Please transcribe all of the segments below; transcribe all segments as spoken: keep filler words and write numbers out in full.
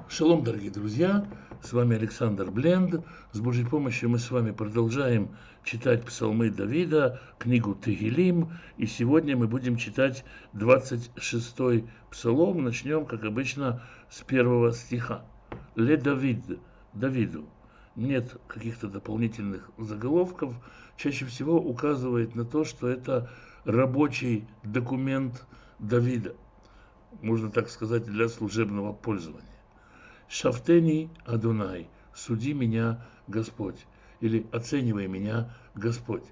Шалом, дорогие друзья, с вами Александр Бленд. С Божьей помощью мы с вами продолжаем читать псалмы Давида, книгу Тегилим. И сегодня мы будем читать двадцать шестой псалом. Начнем, как обычно, с первого стиха. Ле Давид, Давиду. Нет каких-то дополнительных заголовков. Чаще всего указывает на то, что это рабочий документ Давида. Можно так сказать, для служебного пользования. Шафтени Адунай, суди меня, Господь, или оценивай меня, Господь.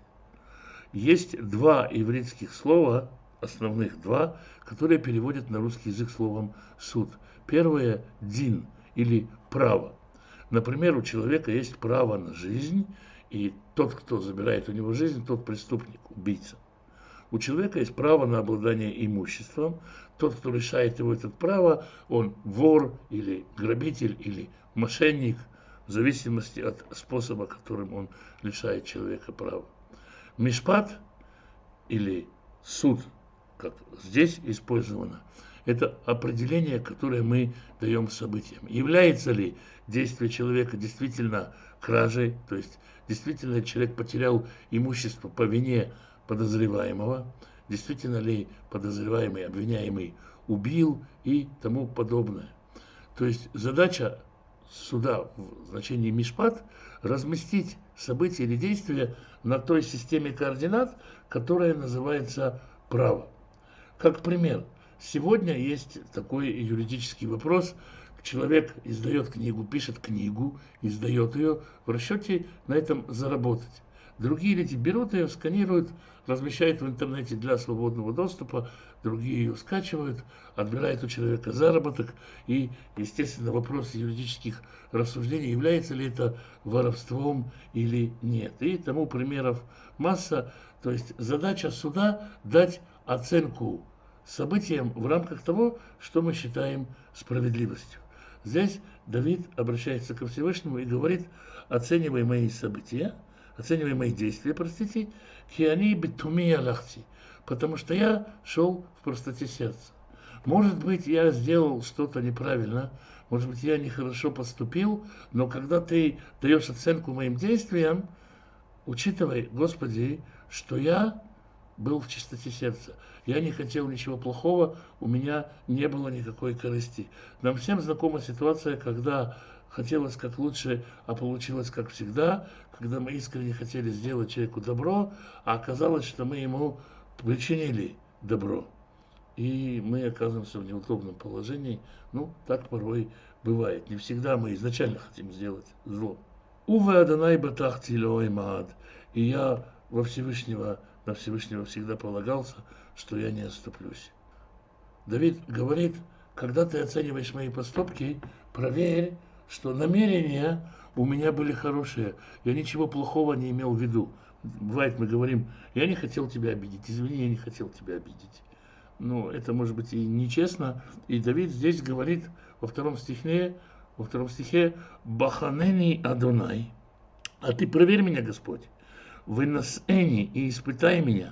Есть два ивритских слова, основных два, которые переводят на русский язык словом суд. Первое – дин, или право. Например, у человека есть право на жизнь, и тот, кто забирает у него жизнь, тот преступник, убийца. У человека есть право на обладание имуществом. Тот, кто лишает его это право, он вор или грабитель или мошенник, в зависимости от способа, которым он лишает человека права. Мишпат или суд, как здесь использовано, это определение, которое мы даем событиям. Является ли действие человека действительно кражей, то есть действительно человек потерял имущество по вине подозреваемого, действительно ли подозреваемый, обвиняемый убил и тому подобное. То есть задача суда в значении мишпат разместить события или действия на той системе координат, которая называется право. Как пример, сегодня есть такой юридический вопрос. Человек издает книгу, пишет книгу, издает ее в расчете на этом заработать. Другие люди берут ее, сканируют, размещают в интернете для свободного доступа, другие ее скачивают, отбирают у человека заработок. И, естественно, вопрос юридических рассуждений, является ли это воровством или нет. И тому примеров масса. То есть задача суда дать оценку событиям в рамках того, что мы считаем справедливостью. Здесь Давид обращается ко Всевышнему и говорит: оценивай мои события, оценивай мои действия, простите, киани битуми алахти, потому что я шел в простоте сердца. Может быть, я сделал что-то неправильно, может быть, я нехорошо поступил, но когда ты даешь оценку моим действиям, учитывай, Господи, что я был в чистоте сердца. Я не хотел ничего плохого, у меня не было никакой корысти. Нам всем знакома ситуация, когда хотелось как лучше, а получилось как всегда, когда мы искренне хотели сделать человеку добро, а оказалось, что мы ему причинили добро. И мы оказываемся в неудобном положении. Ну, так порой бывает. Не всегда мы изначально хотим сделать зло. Уве Адонай батахти лоэй маад. И я во Всевышнего, на Всевышнего всегда полагался, что я не отступлюсь. Давид говорит: когда ты оцениваешь мои поступки, проверь, что намерения у меня были хорошие. Я ничего плохого не имел в виду. Бывает, мы говорим: я не хотел тебя обидеть, извини, я не хотел тебя обидеть. Но это может быть и нечестно. И Давид здесь говорит во втором стихе, во втором стихе: «Баханени Адонай». А ты проверь меня, Господь. «Выносэни» и испытай меня.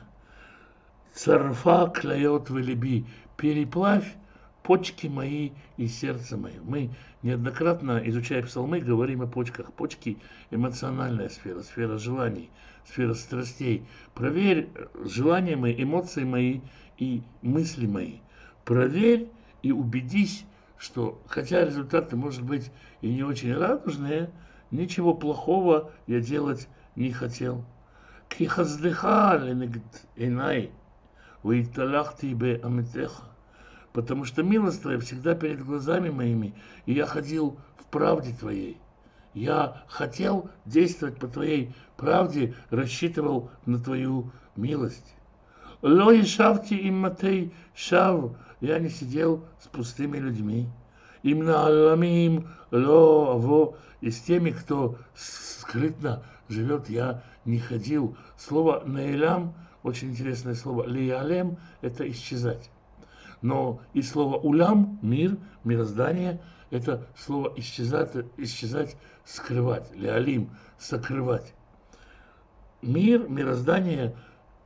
«Царфа клает велиби». Переплавь почки мои и сердце мое. Мы неоднократно, изучая псалмы, говорим о почках. Почки – эмоциональная сфера, сфера желаний, сфера страстей. Проверь желания мои, эмоции мои и мысли мои. Проверь и убедись, что, хотя результаты, может быть, и не очень радужные, ничего плохого я делать не хотел. «Кихаздыха ленегд инай, вейталахти бе амитеха». Потому что милость Твоя всегда перед глазами моими, и я ходил в правде Твоей. Я хотел действовать по Твоей правде, рассчитывал на Твою милость. Ло ешавти им матей шав, я не сидел с пустыми людьми. Им нааламим ло аво, и с теми, кто скрытно живет, я не ходил. Слово наэлям, очень интересное слово, лиалем, это исчезать. Но и слово улям, мир, мироздание, это слово исчезать, исчезать, скрывать, леалим, сокрывать. Мир, мироздание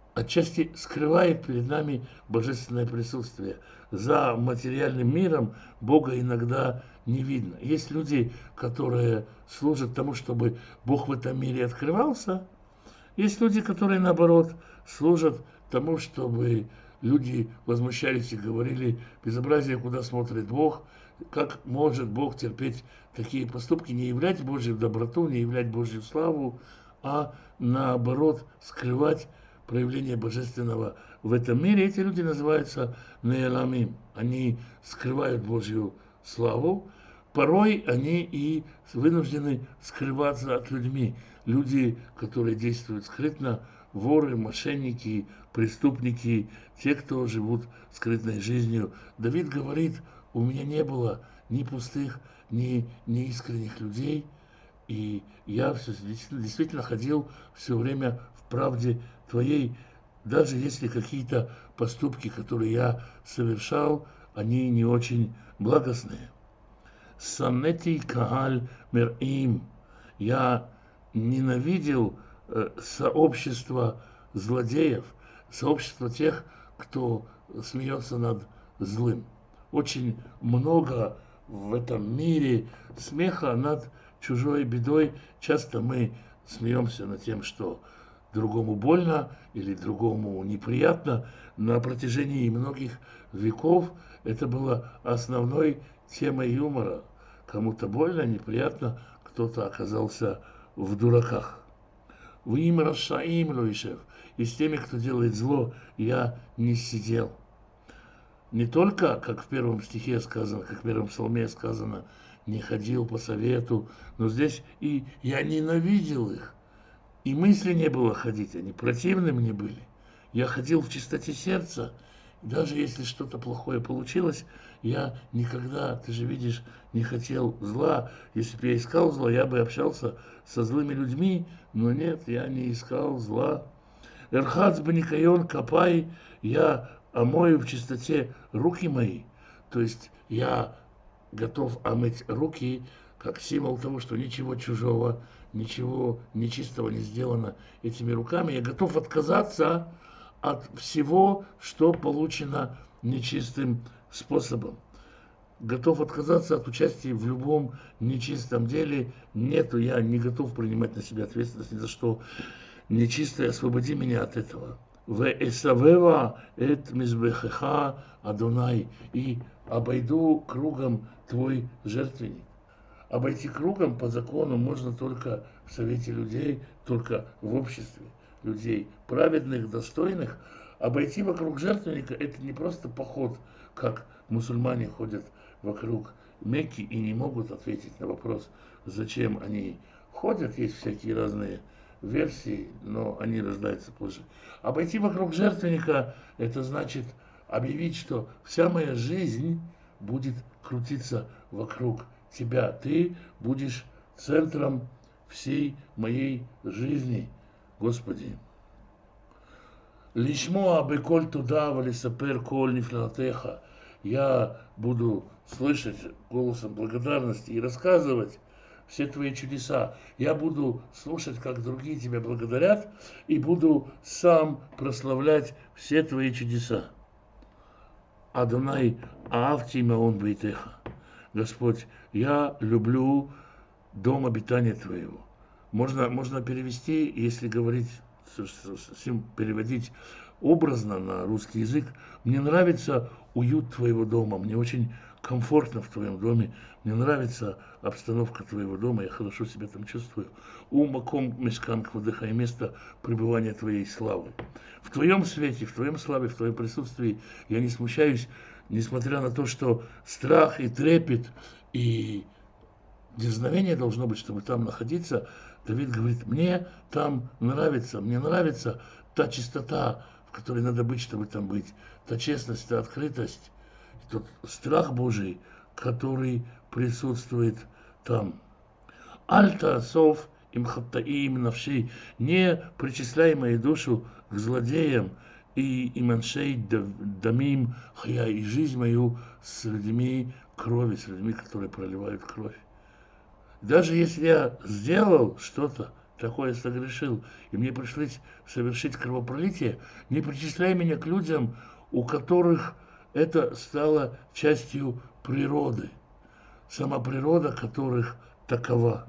отчасти скрывает перед нами божественное присутствие. За материальным миром Бога иногда не видно. Есть люди, которые служат тому, чтобы Бог в этом мире открывался. Есть люди, которые, наоборот, служат тому, чтобы люди возмущались и говорили: безобразие, куда смотрит Бог, как может Бог терпеть такие поступки, не являть Божью доброту, не являть Божью славу, а наоборот скрывать проявление божественного в этом мире. Эти люди называются неэламим. Они скрывают Божью славу. Порой они и вынуждены скрываться от людьми. Люди, которые действуют скрытно, воры, мошенники, преступники, те, кто живут скрытной жизнью. Давид говорит: у меня не было ни пустых, ни неискренних людей, и я все, действительно ходил все время в правде Твоей, даже если какие-то поступки, которые я совершал, они не очень благостные. Санети кагаль мерим. Я ненавидел э, сообщество злодеев, сообщество тех, кто смеется над злым. Очень много в этом мире смеха над чужой бедой. Часто мы смеемся над тем, что другому больно или другому неприятно. На протяжении многих веков это было основной темой юмора. Кому-то больно, неприятно, кто-то оказался в дураках. Вы им рашаим, Луишев, и с теми, кто делает зло, я не сидел. Не только, как в первом стихе сказано, как в первом псалме сказано, не ходил по совету, но здесь и я ненавидел их. И мысли не было ходить, они противны мне были. Я ходил в чистоте сердца, даже если что-то плохое получилось, я никогда, ты же видишь, не хотел зла. Если бы я искал зла, я бы общался со злыми людьми, но нет, я не искал зла. Эрхац баникайон капай, я омою в чистоте руки мои. То есть я готов омыть руки, как символ того, что ничего чужого, ничего нечистого не сделано этими руками. Я готов отказаться от всего, что получено нечистым способом. Готов отказаться от участия в любом нечистом деле. Нету, я не готов принимать на себя ответственность ни за что нечистое. Освободи меня от этого. Вэсавева эт мизбехеха Адонай. И обойду кругом твой жертвенник. Обойти кругом по закону можно только в совете людей, только в обществе людей праведных, достойных. Обойти вокруг жертвенника — это не просто поход, как мусульмане ходят вокруг Мекки и не могут ответить на вопрос, зачем они ходят. Есть всякие разные версии, но они рождаются позже. Обойти вокруг жертвенника — это значит объявить, что вся моя жизнь будет крутиться вокруг Тебя. Ты будешь центром всей моей жизни, Господи. Лишмоа беколь туда валисапер коль нифлатеха. Я буду слышать голосом благодарности и рассказывать все Твои чудеса. Я буду слушать, как другие Тебя благодарят, и буду сам прославлять все Твои чудеса. Адонай аавти маон бейтеха. Господь, я люблю дом обитания Твоего. Можно, можно перевести, если говорить, переводить образно на русский язык. Мне нравится уют Твоего дома, мне очень комфортно в Твоем доме, мне нравится обстановка Твоего дома, я хорошо себя там чувствую. Умаком мешкан квадыха, и место пребывания Твоей славы. В Твоем свете, в Твоем славе, в Твоем присутствии я не смущаюсь, несмотря на то, что страх и трепет, и дерзновение должно быть, чтобы там находиться. Давид говорит: мне там нравится, мне нравится та чистота, в которой надо быть, чтобы там быть, та честность, та открытость, тот страх Божий, который присутствует там. Альта сов им хаттаим навши, не причисляй мою душу к злодеям, и иманшей дамим хая, и жизнь мою с людьми крови, с людьми, которые проливают кровь. Даже если я сделал что-то, такое согрешил, и мне пришлось совершить кровопролитие, не причисляй меня к людям, у которых это стало частью природы, сама природа которых такова.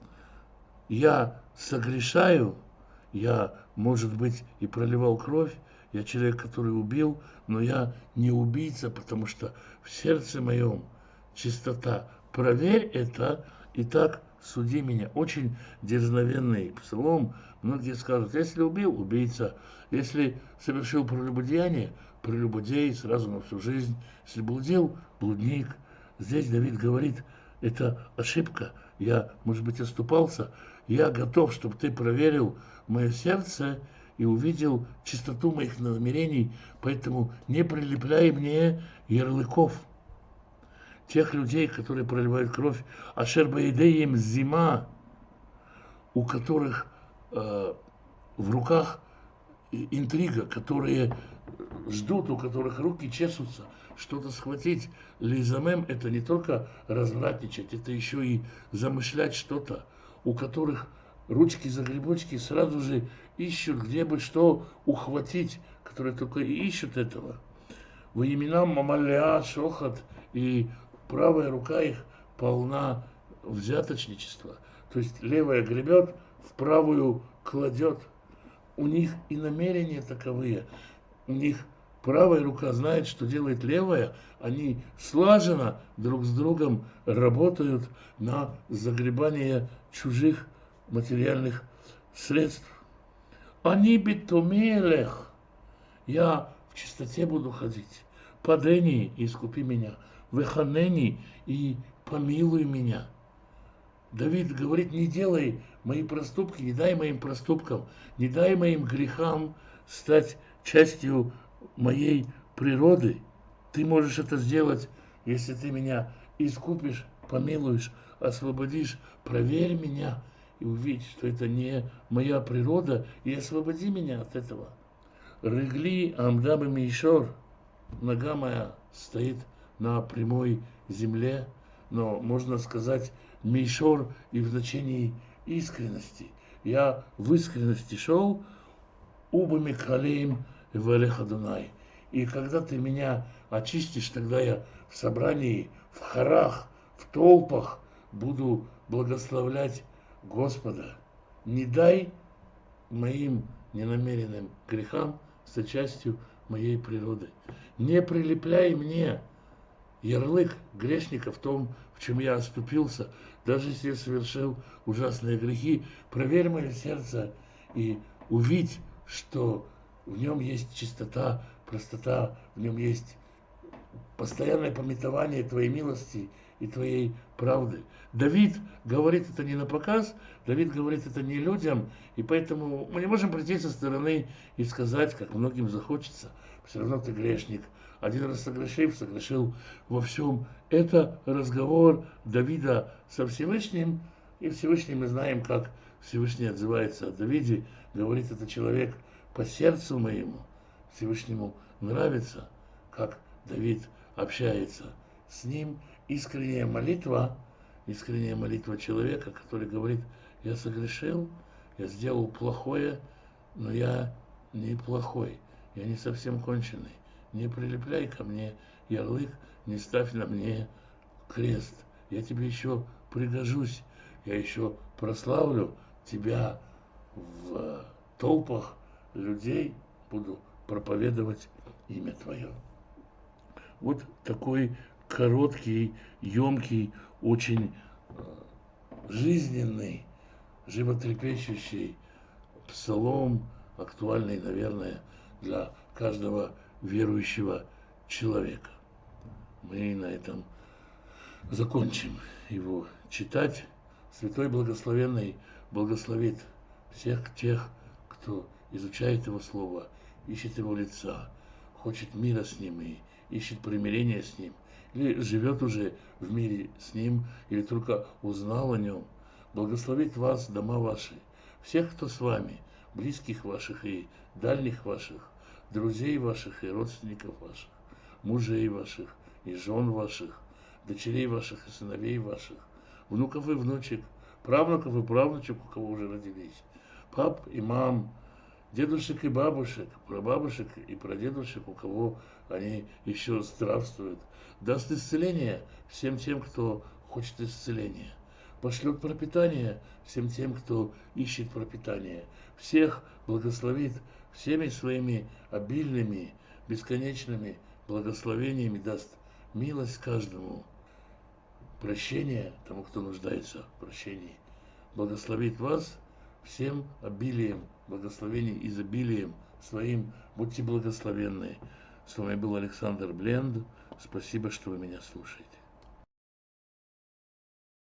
Я согрешаю, я, может быть, и проливал кровь, я человек, который убил, но я не убийца, потому что в сердце моем чистота. Проверь это, и так суди меня. Очень дерзновенный псалом. Многие скажут, если убил, убийца. Если совершил прелюбодеяние, прелюбодей сразу на всю жизнь. Если блудил, блудник. Здесь Давид говорит, это ошибка. Я, может быть, оступался. Я готов, чтобы ты проверил мое сердце и увидел чистоту моих намерений, поэтому не прилепляй мне ярлыков. Тех людей, которые проливают кровь, ашер баидеем зима, у которых э, в руках интрига, которые ждут, у которых руки чешутся, что-то схватить. Лизамем – это не только развратничать, это еще и замышлять что-то, у которых ручки-загребочки сразу же ищут, где бы что ухватить, которые только и ищут этого. Во именам Мамалеа, Шохат, и правая рука их полна взяточничества. То есть левая гребет, в правую кладет. У них и намерения таковые. У них правая рука знает, что делает левая. Они слаженно друг с другом работают на загребание чужих материальных средств. Они битумелех. Я в чистоте буду ходить. Падени, искупи меня. Веханени, и помилуй меня. Давид говорит, не делай мои проступки, не дай моим проступкам, не дай моим грехам стать частью моей природы. Ты можешь это сделать, если ты меня искупишь, помилуешь, освободишь. Проверь меня и увидь, что это не моя природа, и освободи меня от этого. Рыгли амдабы мишор, нога моя стоит на прямой земле, но можно сказать мишор и в значении искренности. Я в искренности шел, убами калеем в Элеха Дунай. И когда ты меня очистишь, тогда я в собрании, в хорах, в толпах буду благословлять Господа. Не дай моим ненамеренным грехам стать частью моей природы. Не прилепляй мне ярлык грешника в том, в чем я оступился, даже если я совершил ужасные грехи. Проверь мое сердце и увидь, что в нем есть чистота, простота, в нем есть постоянное памятование Твоей милости и Твоей правды. Давид говорит это не на показ, Давид говорит это не людям, и поэтому мы не можем прийти со стороны и сказать, как многим захочется, все равно ты грешник. Один раз согрешив, согрешил во всем. Это разговор Давида со Всевышним, и Всевышний мы знаем, как Всевышний отзывается о Давиде, говорит, это человек по сердцу моему. Всевышнему нравится, как Давид общается с ним. Искренняя молитва, искренняя молитва человека, который говорит, я согрешил, я сделал плохое, но я не плохой, я не совсем конченый. Не прилепляй ко мне ярлык, не ставь на мне крест. Я тебе еще пригожусь, я еще прославлю тебя в толпах людей, буду проповедовать имя Твое. Вот такой короткий, емкий, очень жизненный, животрепещущий псалом, актуальный, наверное, для каждого верующего человека. Мы на этом закончим его читать. Святой Благословенный благословит всех тех, кто изучает Его Слово, ищет Его лица, хочет мира с Ним и ищет примирения с Ним, или живет уже в мире с Ним, или только узнал о Нем. Благословит вас, дома ваши, всех, кто с вами, близких ваших и дальних ваших, друзей ваших и родственников ваших, мужей ваших и жен ваших, дочерей ваших и сыновей ваших, внуков и внучек, правнуков и правнучек, у кого уже родились, пап и мам, дедушек и бабушек, прабабушек и прадедушек, у кого они еще здравствуют. Даст исцеление всем тем, кто хочет исцеления. Пошлет пропитание всем тем, кто ищет пропитание. Всех благословит всеми своими обильными, бесконечными благословениями, даст милость каждому, прощение тому, кто нуждается в прощении. Благословит вас всем обилием, благословений, изобилием своим. Будьте благословенны. С вами был Александр Бленд. Спасибо, что вы меня слушаете.